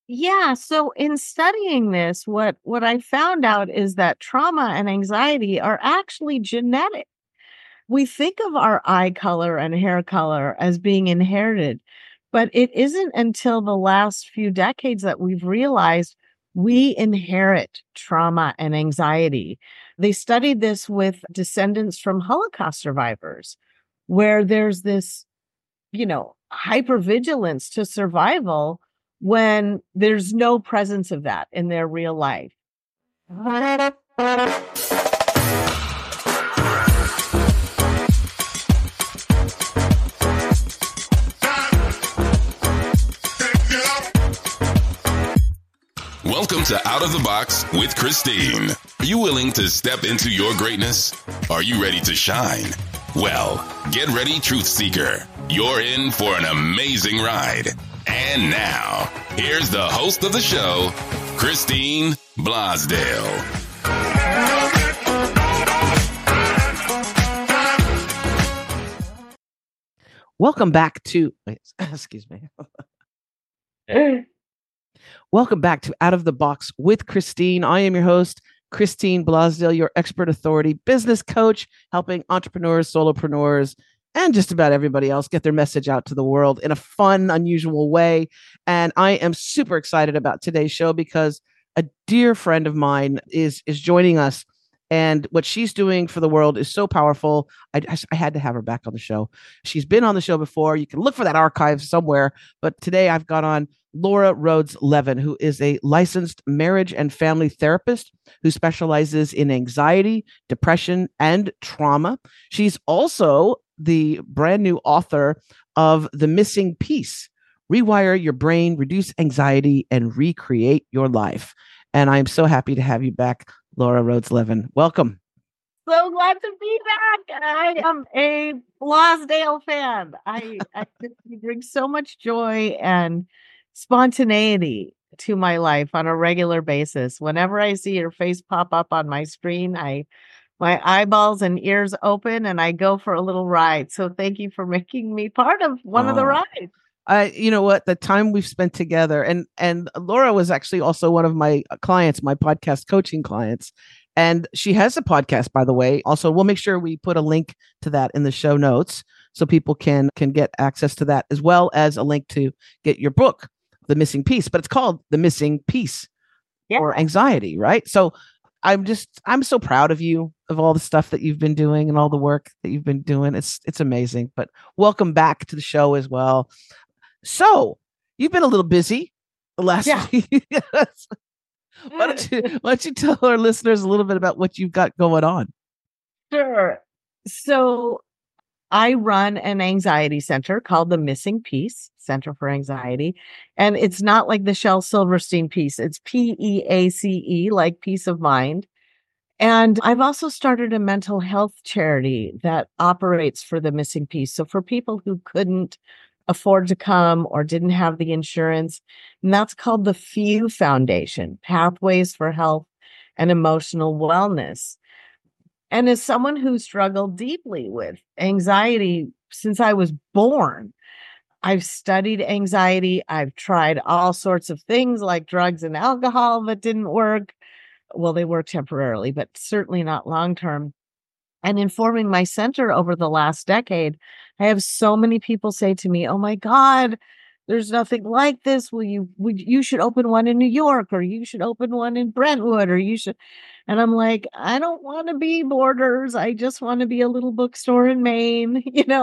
Yeah, so in studying this, what I found out is that trauma and anxiety are actually genetic. We think of our eye color and hair color as being inherited, but it isn't until the last few decades that we've realized we inherit trauma and anxiety. They studied this with descendants from Holocaust survivors, where there's this, hypervigilance to survival when there's no presence of that in their real life. Welcome to Out of the Box with Christine. Are you willing to step into your greatness? Are you ready to shine? Well, get ready, Truth Seeker. You're in for an amazing ride. And now, here's the host of the show, Christine Blasdale. Welcome back to, excuse me. Welcome back to Out of the Box with Christine. I am your host, Christine Blasdale, your expert authority, business coach, helping entrepreneurs, solopreneurs, and just about everybody else get their message out to the world in a fun, unusual way. And I am super excited about today's show because a dear friend of mine is joining us. And what she's doing for the world is so powerful. I had to have her back on the show. She's been on the show before. You can look for that archive somewhere. But today I've got on Laura Rhodes Levin, who is a licensed marriage and family therapist who specializes in anxiety, depression, and trauma. She's also the brand new author of The Missing Piece: Rewire Your Brain, Reduce Anxiety, and Recreate Your Life. And I'm so happy to have you back, Laura Rhodes Levin. Welcome. So glad to be back. I am a Blasdale fan. You bring so much joy and spontaneity to my life on a regular basis. Whenever I see your face pop up on my screen, my eyeballs and ears open and I go for a little ride. So thank you for making me part of one of the rides. You know what? The time we've spent together, and Laura was actually also one of my clients, my podcast coaching clients. And she has a podcast, by the way. Also, we'll make sure we put a link to that in the show notes so people can get access to that, as well as a link to get your book, The Missing Piece. But it's called The Missing Piece for Anxiety, right? So I'm so proud of you, of all the stuff that you've been doing and all the work that you've been doing. It's amazing. But welcome back to the show as well. So you've been a little busy the last few years. Why don't you tell our listeners a little bit about what you've got going on? Sure. So I run an anxiety center called the Missing Piece Center for Anxiety. And it's not like the Shel Silverstein piece. It's PEACE, like peace of mind. And I've also started a mental health charity that operates for the Missing Piece. So for people who couldn't afford to come or didn't have the insurance, and that's called the FEW Foundation, Pathways for Health and Emotional Wellness. And as someone who struggled deeply with anxiety since I was born, I've studied anxiety. I've tried all sorts of things like drugs and alcohol that didn't work. Well, they work temporarily, but certainly not long-term. And in forming my center over the last decade, I have so many people say to me, "Oh my God, there's nothing like this. You should open one in New York, or you should open one in Brentwood, or you should." And I'm like, I don't want to be Borders. I just want to be a little bookstore in Maine.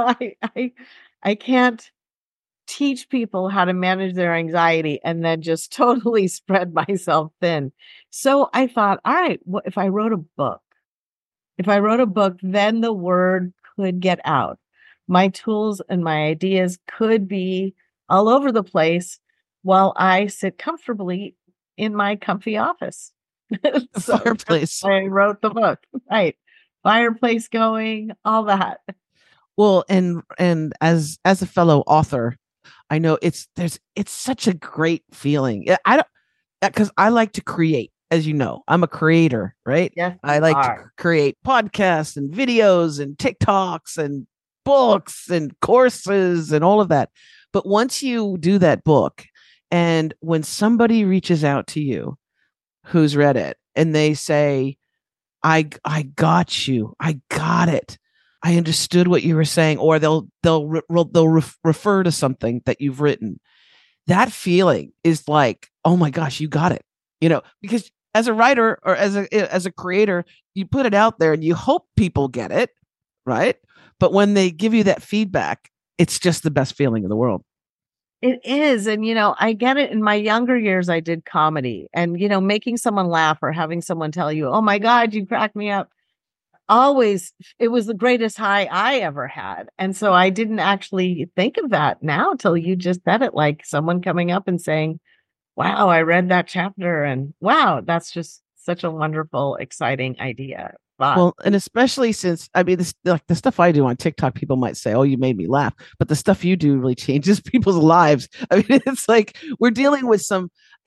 I can't teach people how to manage their anxiety and then just totally spread myself thin. So I thought, all right, what if I wrote a book? If I wrote a book, then the word could get out. My tools and my ideas could be all over the place while I sit comfortably in my comfy office. So fireplace. I wrote the book, right? Fireplace going, all that. Well, and as a fellow author, I know it's such a great feeling. Because I like to create. As you know, I'm a creator, right? Yes, I like to create podcasts and videos and TikToks and books and courses and all of that. But once you do that book And when somebody reaches out to you who's read it and they say, I got you. I got it. I understood what you were saying, or they'll refer to something that you've written. That feeling is like, oh my gosh, you got it. Because as a writer or as a creator, you put it out there and you hope people get it, right? But when they give you that feedback, it's just the best feeling in the world. It is. And, I get it. In my younger years, I did comedy and, making someone laugh or having someone tell you, oh my God, you cracked me up. Always, it was the greatest high I ever had. And so I didn't actually think of that now till you just said it, like someone coming up and saying, wow, I read that chapter and wow, that's just such a wonderful, exciting idea. Well, and especially since, this, like the stuff I do on TikTok, people might say, oh, you made me laugh. But the stuff you do really changes people's lives. It's like we're dealing with some,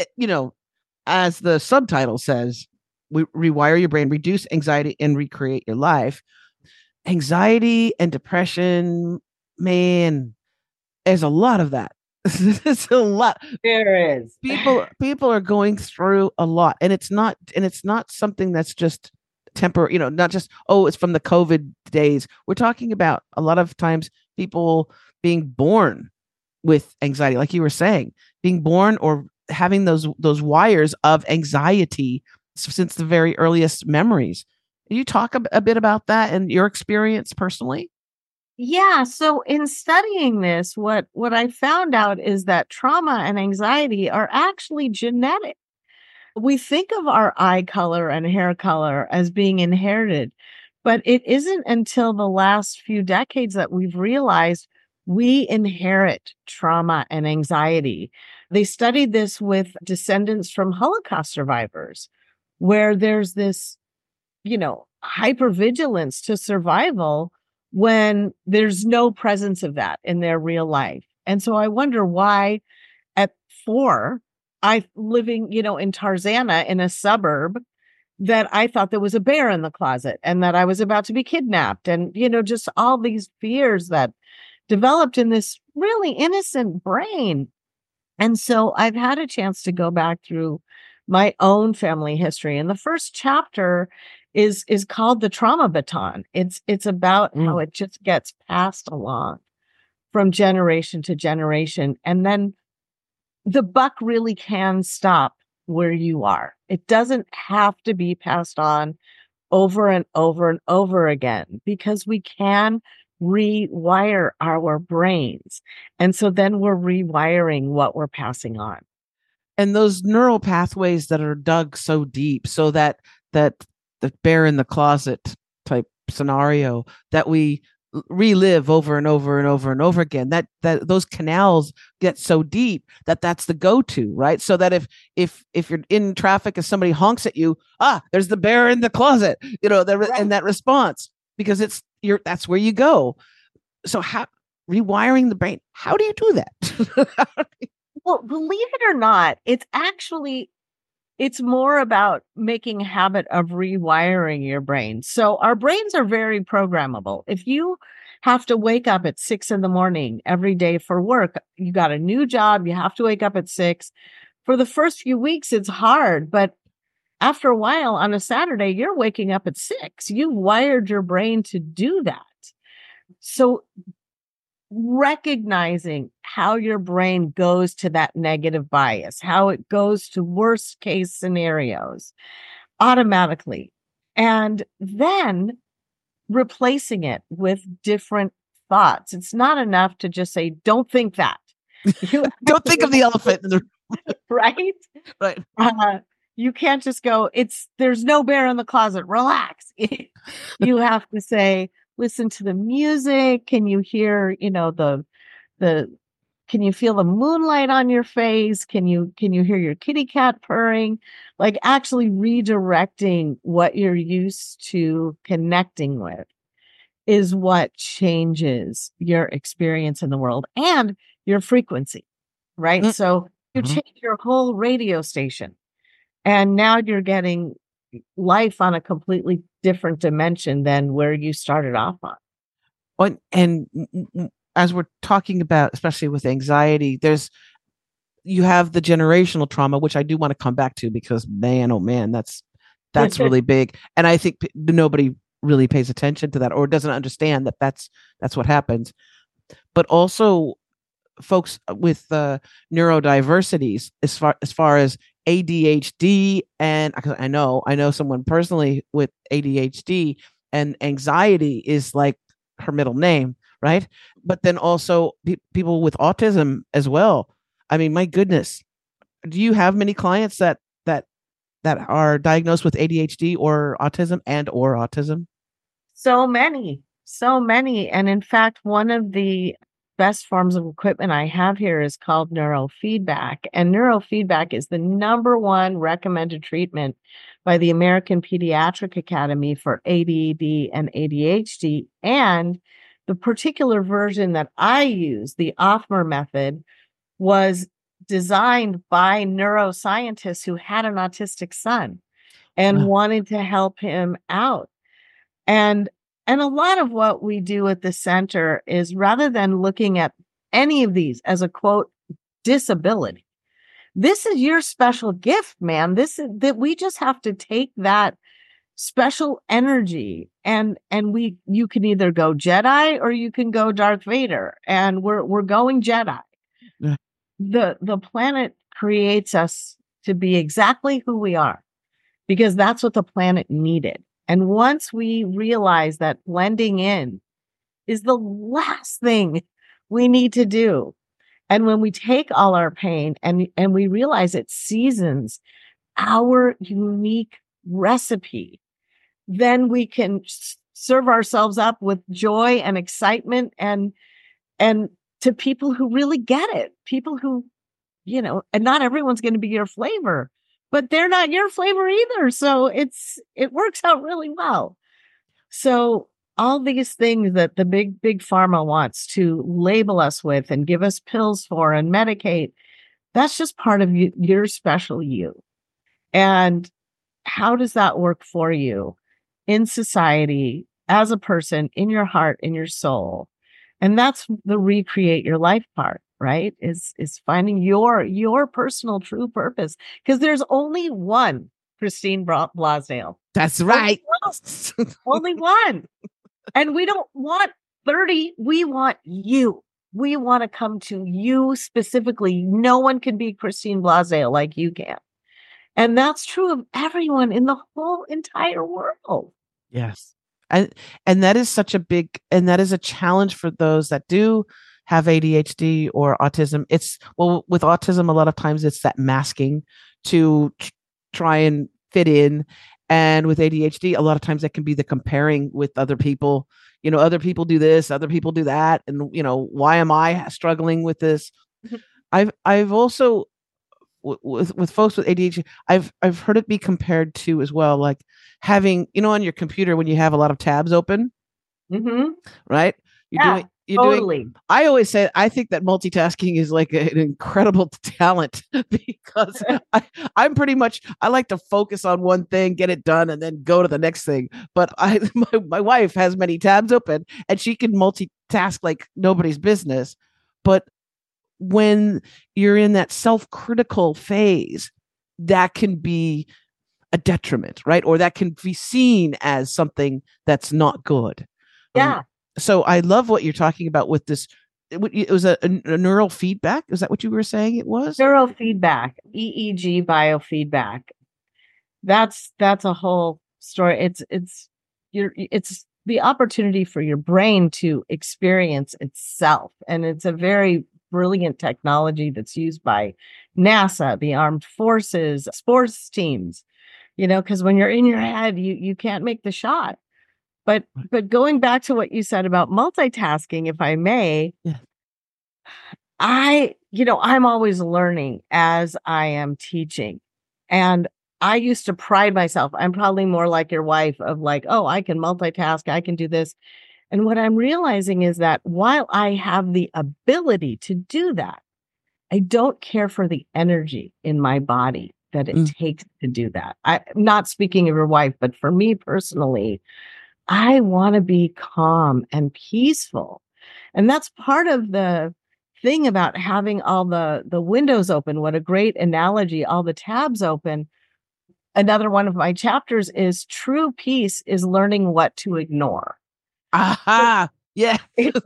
as the subtitle says, we rewire your brain, reduce anxiety, and recreate your life. Anxiety and depression, man, there's a lot of that. It's a lot. There is. People are going through a lot, and it's not something that's just temporary, not just, oh, it's from the COVID days. We're talking about a lot of times people being born with anxiety, like you were saying, being born or having those wires of anxiety since the very earliest memories. Can you talk a bit about that and your experience personally? Yeah. So in studying this, what I found out is that trauma and anxiety are actually genetic. We think of our eye color and hair color as being inherited, but it isn't until the last few decades that we've realized we inherit trauma and anxiety. They studied this with descendants from Holocaust survivors, where there's this, hypervigilance to survival when there's no presence of that in their real life. And so I wonder why at 4, I living, in Tarzana in a suburb, that I thought there was a bear in the closet and that I was about to be kidnapped. And, just all these fears that developed in this really innocent brain. And so I've had a chance to go back through my own family history. And the first chapter is called The Trauma Baton. It's about how it just gets passed along from generation to generation. And then the buck really can stop where you are. It doesn't have to be passed on over and over and over again, because we can rewire our brains. And so then we're rewiring what we're passing on. And those neural pathways that are dug so deep, so that the bear in the closet type scenario that we relive over and over and over and over again, that those canals get so deep that's the go-to, right? So that if you're in traffic and somebody honks at you, there's the bear in the closet, right. And that response, because that's where you go. So how rewiring the brain, how do you do that? Well, believe it or not, it's more about making a habit of rewiring your brain. So our brains are very programmable. If you have to wake up at 6 a.m. every day for work, you got a new job, you have to wake up at 6. For the first few weeks, it's hard, but after a while on a Saturday, you're waking up at 6. You wired your brain to do that. So recognizing how your brain goes to that negative bias, how it goes to worst case scenarios automatically, and then replacing it with different thoughts. It's not enough to just say, don't think that. Don't think of the elephant in the right? Right. You can't just go, there's no bear in the closet, relax. You have to say, listen to the music. Can you hear, can you feel the moonlight on your face? Can you hear your kitty cat purring? Like actually redirecting what you're used to connecting with is what changes your experience in the world and your frequency, right? Mm-hmm. So you change your whole radio station and now you're getting life on a completely different dimension than where you started off on. And as we're talking about, especially with anxiety, there's you have the generational trauma, which I do want to come back to, because man, oh man, that's really big. And I think nobody really pays attention to that, or doesn't understand that that's what happens. But also folks with neurodiversities, as far as ADHD, and I know someone personally with ADHD, and anxiety is like her middle name, right? But then also people with autism as well. I mean, my goodness, do you have many clients that are diagnosed with ADHD or autism? So many, so many. And in fact, one of the best forms of equipment I have here is called neurofeedback. And neurofeedback is the number one recommended treatment by the American Pediatric Academy for ADD and ADHD. And the particular version that I use, the Offmer method, was designed by neuroscientists who had an autistic son and wanted to help him out. And a lot of what we do at the center is, rather than looking at any of these as a quote disability, this is your special gift, man. This is that we just have to take that special energy and you can either go Jedi or you can go Darth Vader, and we're going Jedi. Yeah. The planet creates us to be exactly who we are, because that's what the planet needed. And once we realize that blending in is the last thing we need to do, and when we take all our pain and we realize it seasons our unique recipe, then we can serve ourselves up with joy and excitement and to people who really get it, people who, and not everyone's going to be your flavor, but they're not your flavor either. So it works out really well. So all these things that the big pharma wants to label us with and give us pills for and medicate, that's just part of your special you. And how does that work for you in society, as a person, in your heart, in your soul? And that's the recreate your life part, right? Is finding your personal true purpose. Because there's only one Christine Blasdale. That's right. Only one. And we don't want 30. We want you. We want to come to you specifically. No one can be Christine Blasdale like you can. And that's true of everyone in the whole entire world. Yes. And that is that is a challenge for those that do have ADHD or autism. With autism, a lot of times it's that masking to try and fit in. And with ADHD, a lot of times that can be the comparing with other people. Other people do this, other people do that. And, why am I struggling with this? I've also, with folks with ADHD, I've heard it be compared to as well, like having, on your computer when you have a lot of tabs open, right? I always say, I think that multitasking is like an incredible talent, because I'm pretty much, I like to focus on one thing, get it done, and then go to the next thing. But my wife has many tabs open and she can multitask like nobody's business. But when you're in that self-critical phase, that can be a detriment, right? Or that can be seen as something that's not good. Yeah. So I love what you're talking about with this. It was a neural feedback. Is that what you were saying it was? Neurofeedback, EEG biofeedback. That's a whole story. It's the opportunity for your brain to experience itself. And it's a very brilliant technology that's used by NASA, the armed forces, sports teams, because when you're in your head, you can't make the shot. But going back to what you said about multitasking, if I may, yeah. I'm always learning as I am teaching. And I used to pride myself. I'm probably more like your wife of like, oh, I can multitask. I can do this. And what I'm realizing is that while I have the ability to do that, I don't care for the energy in my body that it takes to do that. I'm not speaking of your wife, but for me personally, I want to be calm and peaceful. And that's part of the thing about having all the windows open. What a great analogy, all the tabs open. Another one of my chapters is true peace is learning what to ignore. Aha. Yeah.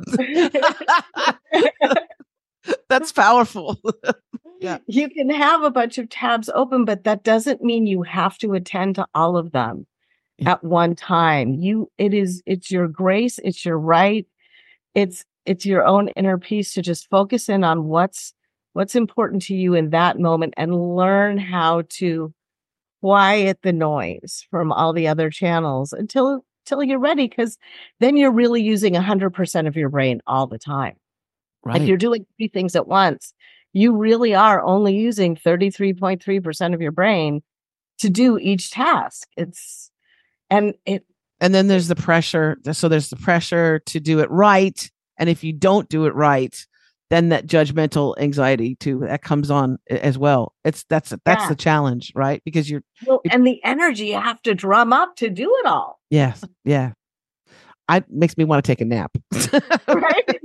That's powerful. Yeah. You can have a bunch of tabs open, but that doesn't mean you have to attend to all of them at one time. It's your grace, it's your right, it's your own inner peace to just focus in on what's important to you in that moment and learn how to quiet the noise from all the other channels until you're ready, because then you're really using 100% of your brain all the time. Right. If you're doing 3 things at once, you really are only using 33.3% of your brain to do each task. And then there's the pressure. So there's the pressure to do it right. And if you don't do it right, then that judgmental anxiety too, that comes on as well. That's the challenge, right? Because and the energy you have to drum up to do it all. Yes. Yeah. Makes me want to take a nap. Right?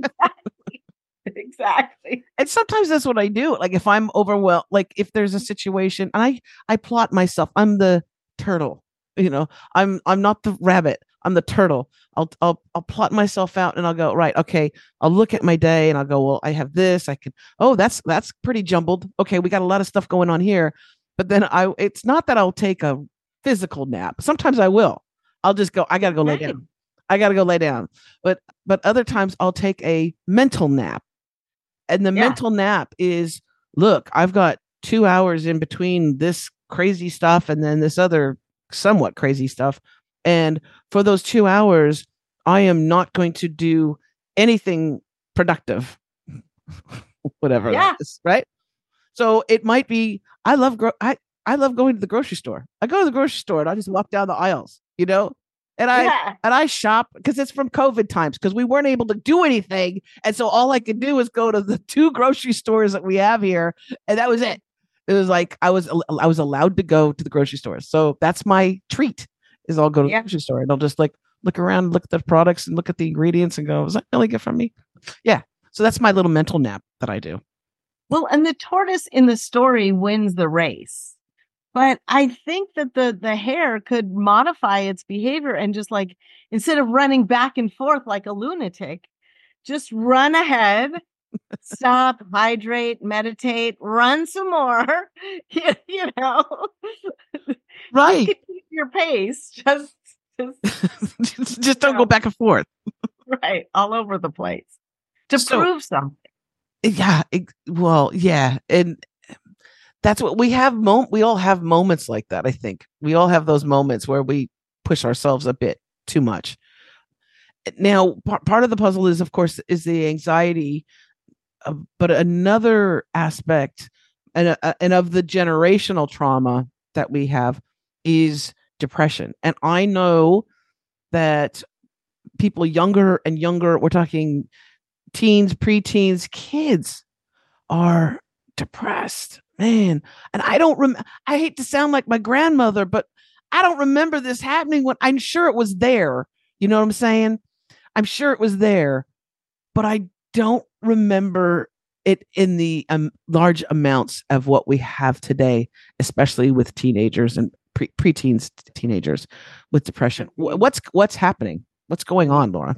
Exactly. And sometimes that's what I do. Like if I'm overwhelmed, like if there's a situation and I plot myself, I'm the turtle, I'm not the rabbit. I'm the turtle. I'll plot myself out and I'll go, right. Okay. I'll look at my day and I'll go, well, I have this. That's pretty jumbled. Okay. We got a lot of stuff going on here, but then it's not that I'll take a physical nap. Sometimes I will. I'll just go, I got to go lay down. I got to go lay down. But other times I'll take a mental nap. And the mental nap is, look, I've got 2 hours in between this crazy stuff and then this other somewhat crazy stuff. And for those 2 hours, I am not going to do anything productive, whatever that is, right? So it might be, I love going to the grocery store. I go to the grocery store and I just walk down the aisles, and I shop because it's from COVID times, because we weren't able to do anything. And so all I could do was go to the 2 grocery stores that we have here. And that was it. It was like, I was allowed to go to the grocery store. So that's my treat, is I'll go to the grocery store and I'll just like look around, look at the products and look at the ingredients and go, is that really good for me? Yeah. So that's my little mental nap that I do. Well, and the tortoise in the story wins the race. But I think that the hare could modify its behavior and just like, instead of running back and forth like a lunatic, just run ahead, stop, hydrate, meditate, run some more, Right. You can keep your pace. Just don't go back and forth. Right. All over the place to prove something. Yeah. Yeah. And that's what we have. We all have moments like that. I think we all have those moments where we push ourselves a bit too much. Now, part of the puzzle is, of course, is the anxiety, but another aspect and of the generational trauma that we have is depression. And I know that people younger and younger, we're talking teens, preteens, kids, are depressed. Man, and I hate to sound like my grandmother, but I don't remember this happening when I'm sure it was there. You know what I'm saying? I'm sure it was there, but I don't remember it in the large amounts of what we have today, especially with teenagers and preteens, teenagers with depression. What's happening? What's going on, Laura?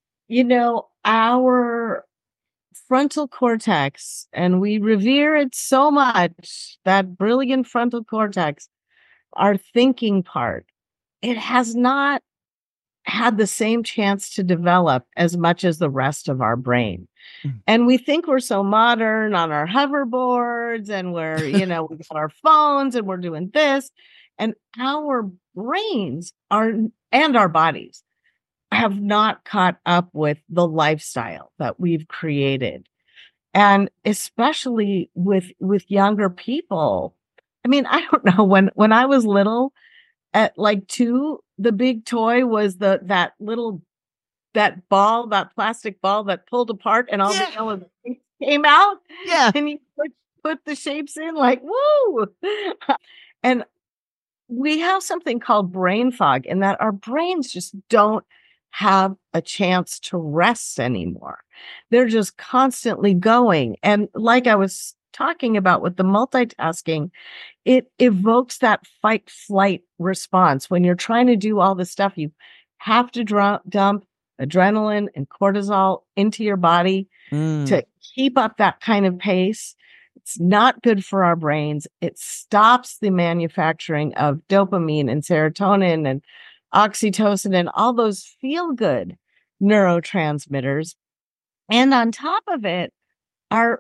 Our frontal cortex, and we revere it so much, that brilliant frontal cortex, our thinking part, it has not had the same chance to develop as much as the rest of our brain. And we think we're so modern on our hoverboards, and we're, we got our phones and we're doing this, and our brains and our bodies have not caught up with the lifestyle that we've created. And especially with younger people. I mean, I don't know, when I was little, at like 2, the big toy was that plastic ball that pulled apart and all the yellow came out. Yeah. And you put the shapes in, like, woo. And we have something called brain fog, in that our brains just don't have a chance to rest anymore. They're just constantly going. And like I was talking about with the multitasking, it evokes that fight flight response. When you're trying to do all the stuff, you have to dump adrenaline and cortisol into your body to keep up that kind of pace. It's not good for our brains. It stops the manufacturing of dopamine and serotonin and oxytocin and all those feel good neurotransmitters. And on top of it, our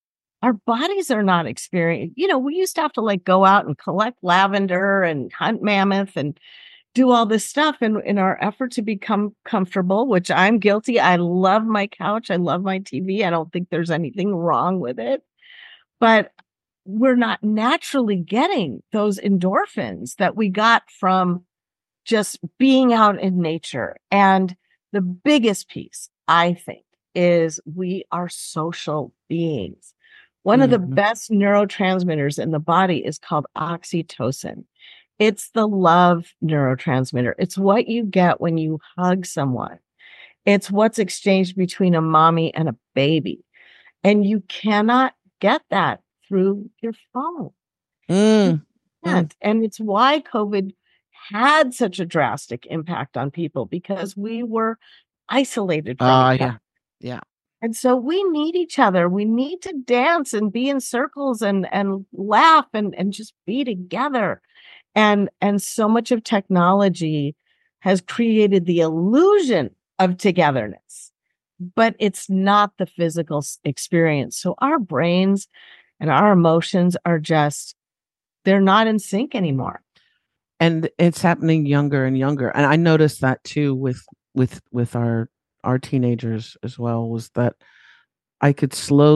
bodies are not experiencing, we used to have to like go out and collect lavender and hunt mammoth and do all this stuff in our effort to become comfortable, which I'm guilty. I love my couch. I love my TV. I don't think there's anything wrong with it, but we're not naturally getting those endorphins that we got from just being out in nature. And the biggest piece, I think, is we are social beings. One of the best neurotransmitters in the body is called oxytocin. It's the love neurotransmitter. It's what you get when you hug someone. It's what's exchanged between a mommy and a baby. And you cannot get that through your phone. You can't. And it's why COVID had such a drastic impact on people, because we were isolated from each other. Yeah. And so we need each other. We need to dance and be in circles and laugh and just be together. And so much of technology has created the illusion of togetherness, but it's not the physical experience. So our brains and our emotions are they're not in sync anymore. And it's happening younger and younger. And I noticed that too with our teenagers as well, was that I could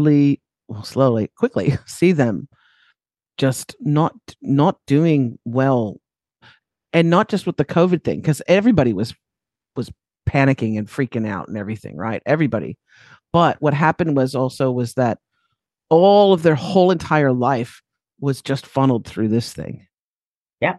quickly see them just not doing well. And not just with the COVID thing, because everybody was panicking and freaking out and everything, right? Everybody. But what happened was that all of their whole entire life was just funneled through this thing. Yeah.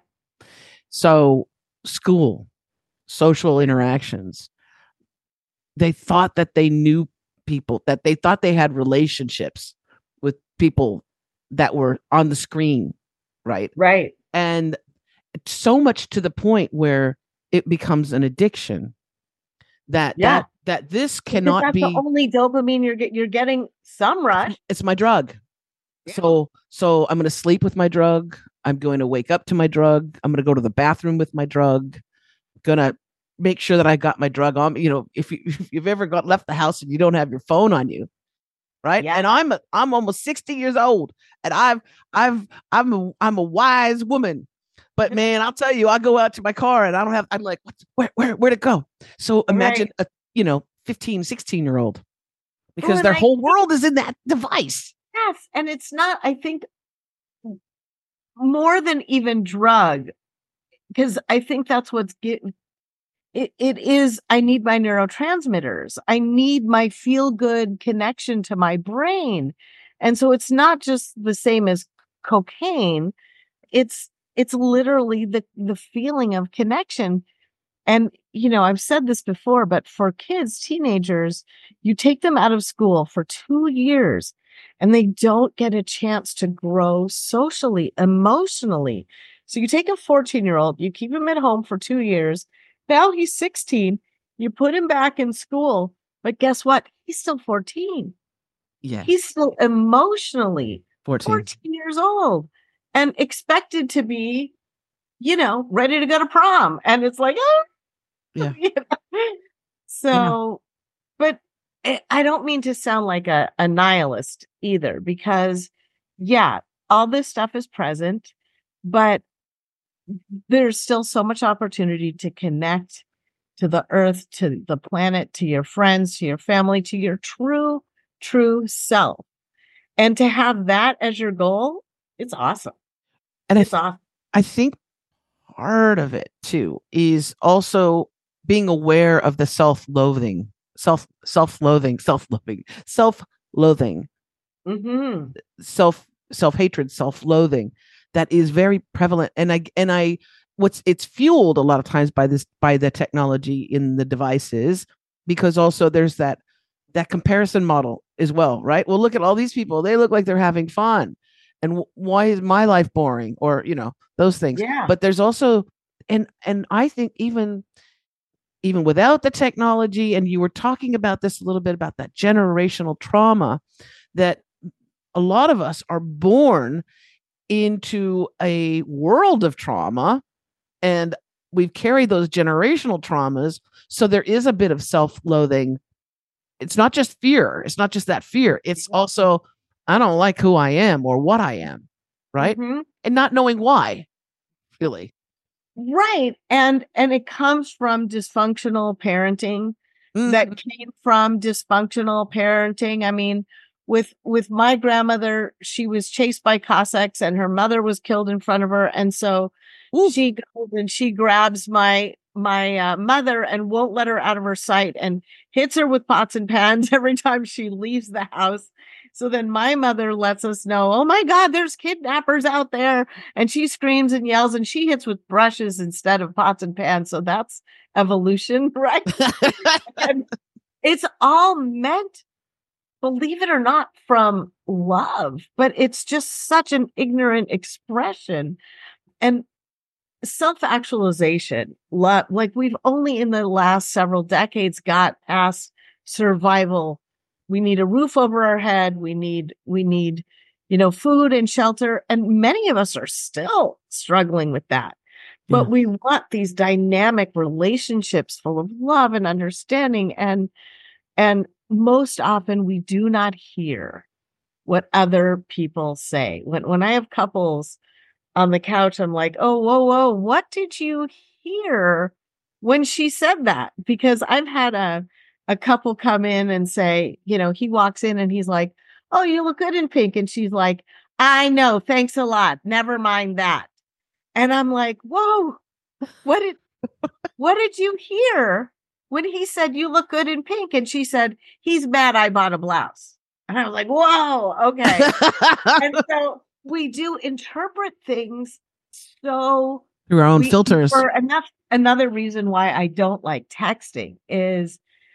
So school, social interactions, they thought that they knew people, that they thought they had relationships with people that were on the screen, right? Right. And so much to the point where it becomes an addiction. That this cannot that's be the only dopamine you're getting some rush. It's my drug. Yeah. So I'm going to sleep with my drug. I'm going to wake up to my drug. I'm going to go to the bathroom with my drug. Going to make sure that I got my drug on. If you've ever left the house and you don't have your phone on you, right? Yeah. And I'm almost 60 years old, and I'm a wise woman. But man, I'll tell you, I go out to my car and I'm like, where'd it go? So imagine a 15, 16-year-old, because their whole world is in that device. Yes. And it's not, I think, more than even drug, because I think that's what's getting it is, I need my neurotransmitters. I need my feel good connection to my brain. And so it's not just the same as cocaine. It's literally the feeling of connection. And, I've said this before, but for kids, teenagers, you take them out of school for 2 years and they don't get a chance to grow socially, emotionally. So you take a 14-year-old, you keep him at home for 2 years. Now he's 16. You put him back in school, but guess what? He's still 14. Yeah. He's still emotionally 14 years old. And expected to be, ready to go to prom. And it's like, yeah. So, but I don't mean to sound like a nihilist either, because all this stuff is present, but there's still so much opportunity to connect to the earth, to the planet, to your friends, to your family, to your true self. And to have that as your goal, it's awesome. And I think part of it too is also being aware of the self-loathing, self-hatred, self-loathing that is very prevalent. And I it's fueled a lot of times by the technology in the devices, because also there's that comparison model as well, right? Well, look at all these people, they look like they're having fun, and why is my life boring, or those things. Yeah. But there's also, and I think even without the technology, and you were talking about this a little bit, about that generational trauma, that a lot of us are born into a world of trauma, and we've carried those generational traumas. So there is a bit of self-loathing. It's not just fear. It's not just that fear. It's also, I don't like who I am or what I am. Right. Mm-hmm. And not knowing why, really. Right. And it comes from dysfunctional parenting that came from dysfunctional parenting. I mean, with my grandmother, she was chased by Cossacks and her mother was killed in front of her. And so she goes and she grabs my mother and won't let her out of her sight and hits her with pots and pans every time she leaves the house. So then my mother lets us know, oh my God, there's kidnappers out there. And she screams and yells and she hits with brushes instead of pots and pans. So that's evolution, right? And it's all meant, believe it or not, from love, but it's just such an ignorant expression. And self-actualization, like we've only in the last several decades got past survival. We need a roof over our head. We need, food and shelter. And many of us are still struggling with that. But we want these dynamic relationships full of love and understanding. And most often we do not hear what other people say. When I have couples on the couch, I'm like, oh, whoa, what did you hear when she said that? Because I've had a couple come in and say, he walks in and he's like, oh, you look good in pink. And she's like, I know, thanks a lot. Never mind that. And I'm like, whoa, what did you hear when he said, you look good in pink? And she said, he's mad I bought a blouse. And I was like, whoa, okay. And so we do interpret things so through our own filters. And that's another reason why I don't like texting is,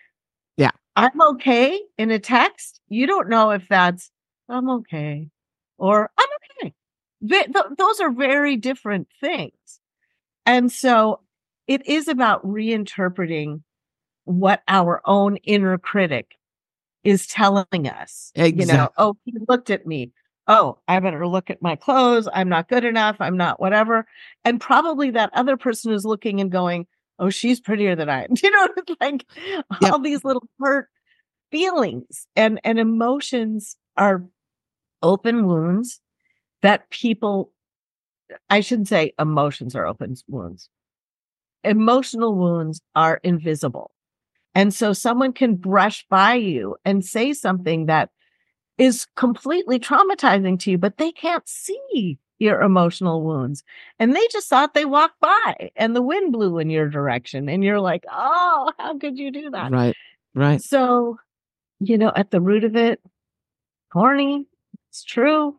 I'm okay in a text. You don't know if that's I'm okay or I'm okay. Those are very different things. And so it is about reinterpreting what our own inner critic is telling us. Exactly. Oh, he looked at me. Oh, I better look at my clothes. I'm not good enough. I'm not whatever. And probably that other person is looking and going, oh, she's prettier than I am. Like all these little hurt feelings and emotions are open wounds that people, I shouldn't say emotions are open wounds. Emotional wounds are invisible. And so someone can brush by you and say something that is completely traumatizing to you, but they can't see your emotional wounds. And they just thought they walked by and the wind blew in your direction. And you're like, oh, how could you do that? Right. So, at the root of it, corny, it's true.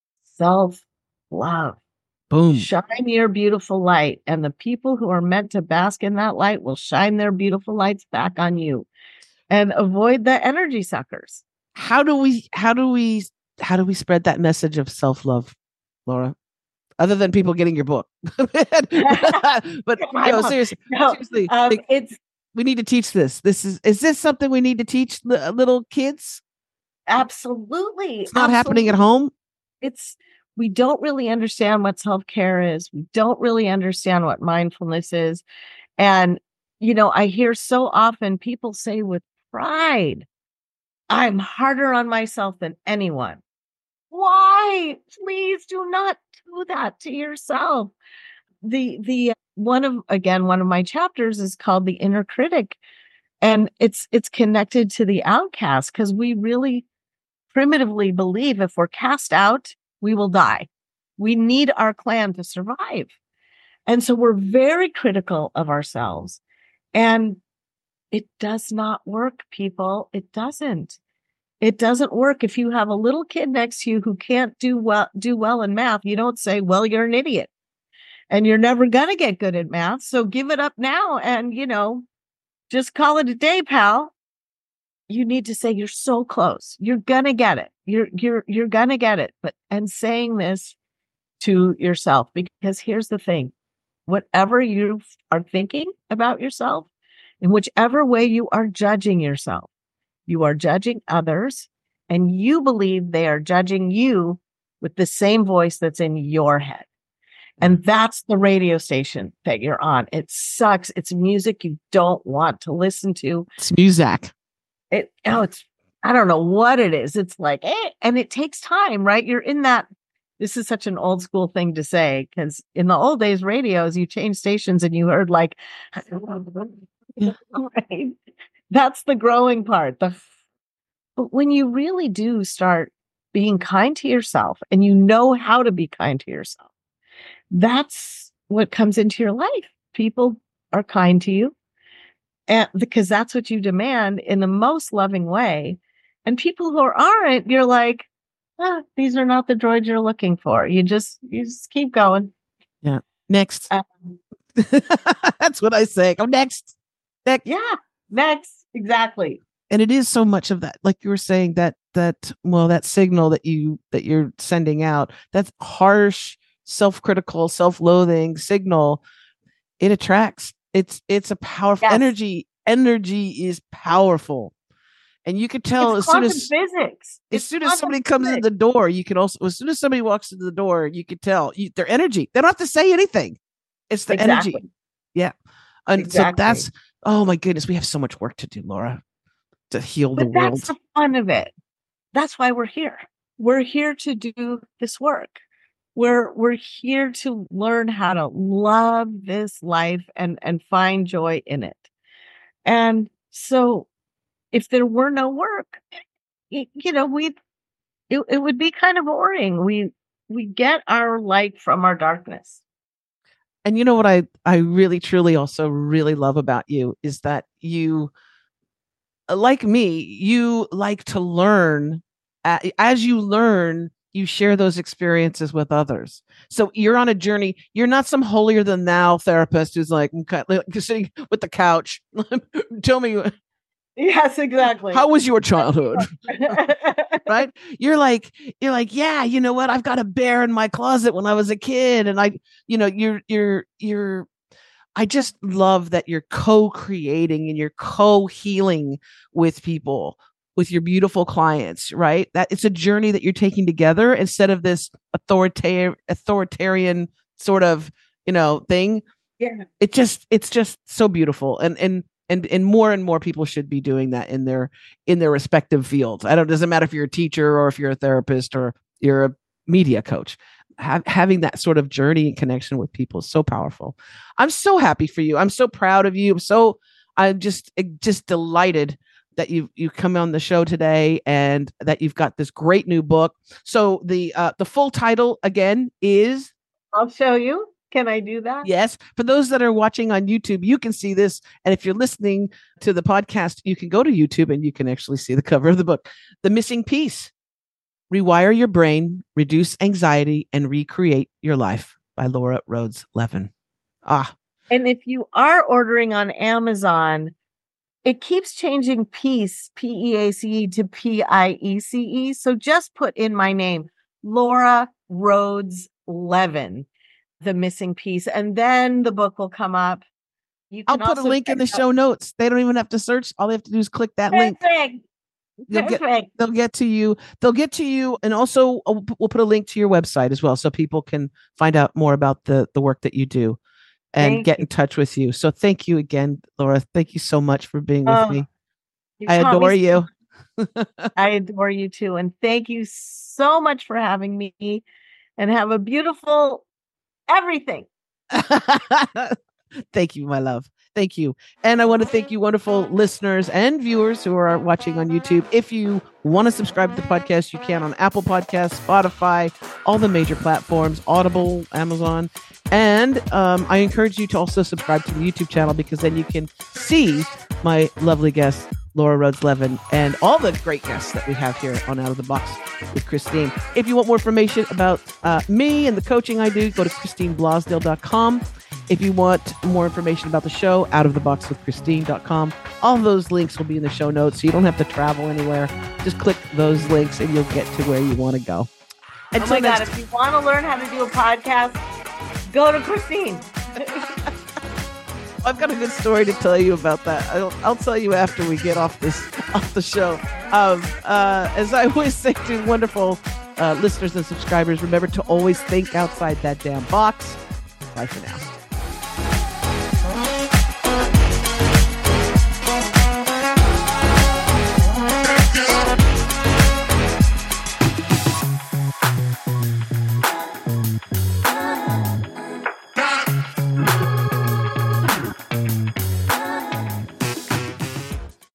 Self-love. Boom. Shine your beautiful light. And the people who are meant to bask in that light will shine their beautiful lights back on you. And avoid the energy suckers. How do we spread that message of self-love, Laura? Other than people getting your book. But seriously, we need to teach this. Is this something we need to teach little kids? Absolutely. It's not happening at home. We don't really understand what self-care is. We don't really understand what mindfulness is. And, I hear so often people say with pride, I'm harder on myself than anyone. Why? Please do not do that to yourself. One of my chapters is called The Inner Critic. And it's connected to the outcast because we really primitively believe if we're cast out, we will die. We need our clan to survive. And so we're very critical of ourselves. And it does not work, people. It doesn't. It doesn't work. If you have a little kid next to you who can't do well in math, you don't say, well, you're an idiot. and you're never going to get good at math. So give it up now and, just call it a day, pal. You need to say you're so close. You're going to get it. You're going to get it. And saying this to yourself, because here's the thing, whatever you are thinking about yourself, in whichever way you are judging yourself, you are judging others, and you believe they are judging you with the same voice that's in your head. And that's the radio station that you're on. It sucks. It's music you don't want to listen to. It's music. I don't know what it is. It's like, and it takes time, right? You're in that. This is such an old school thing to say, because in the old days, radios, you change stations and you heard like, right? That's the growing part. But when you really do start being kind to yourself and you know how to be kind to yourself, that's what comes into your life. People are kind to you, and because that's what you demand in the most loving way. And people who aren't, you're like, these are not the droids you're looking for. You just keep going. Yeah. Next. That's what I say. Go next. Next. Yeah. Next. Exactly. And it is so much of that, like you were saying, that signal that you're sending out, that's harsh, self-critical, self-loathing signal. It attracts. It's a powerful energy. Energy is powerful. And you can tell as soon as somebody comes in the door, you can also, as soon as somebody walks into the door, you can tell their energy. They don't have to say anything. It's the energy. Yeah. And so that's, oh my goodness, we have so much work to do, Laura, to heal the world. That's the fun of it. That's why we're here. We're here to do this work. We're here to learn how to love this life and find joy in it. And so if there were no work, it would be kind of boring. We get our light from our darkness. And you know what I really, truly also really love about you is that you, like me, you like to learn. As you learn, you share those experiences with others. So you're on a journey. You're not some holier than thou therapist who's like sitting with the couch. Tell me. Yes, exactly. How was your childhood? Right? You're like, yeah, you know what? I've got a bear in my closet when I was a kid. And I just love that you're co-creating and you're co-healing with people, with your beautiful clients, right? That it's a journey that you're taking together instead of this authoritarian sort of, thing. Yeah. It's just so beautiful. And more and more people should be doing that in their respective fields. It doesn't matter if you're a teacher or if you're a therapist or you're a media coach. Having that sort of journey and connection with people is so powerful. I'm so happy for you. I'm so proud of you. I'm just delighted that you come on the show today and that you've got this great new book. So the full title again is. I'll show you. Can I do that? Yes. For those that are watching on YouTube, you can see this. And if you're listening to the podcast, you can go to YouTube and you can actually see the cover of the book. The Missing Piece. Rewire Your Brain, Reduce Anxiety, and Recreate Your Life by Laura Rhodes Levin. And if you are ordering on Amazon, it keeps changing Peace, P-E-A-C-E, to P-I-E-C-E. So just put in my name, Laura Rhodes Levin, The Missing Piece, and then the book will come up. I'll put a link in the show notes. They don't even have to search. All they have to do is click that link. They'll get to you. And also we'll put a link to your website as well, so people can find out more about the work that you do and get in touch with you. So thank you again, Laura. Thank you so much for being with me. I adore you. I adore you too. And thank you so much for having me, and have a beautiful everything. Thank you, my love. Thank you. And I want to thank you, wonderful listeners and viewers who are watching on YouTube. If you want to subscribe to the podcast, you can on Apple Podcasts, Spotify, all the major platforms, Audible, Amazon. And I encourage you to also subscribe to the YouTube channel, because then you can see my lovely guest, Laura Rhodes Levin, and all the great guests that we have here on Out of the Box with Christine. If you want more information about me and the coaching I do, go to ChristineBlasdale.com. If you want more information about the show, outoftheboxwithchristine.com. All those links will be in the show notes, so you don't have to travel anywhere. Just click those links and you'll get to where you want to go. Oh my God, if you want to learn how to do a podcast, go to Christine. I've got a good story to tell you about that. I'll tell you after we get off the show. As I always say to wonderful listeners and subscribers, remember to always think outside that damn box. Bye for now.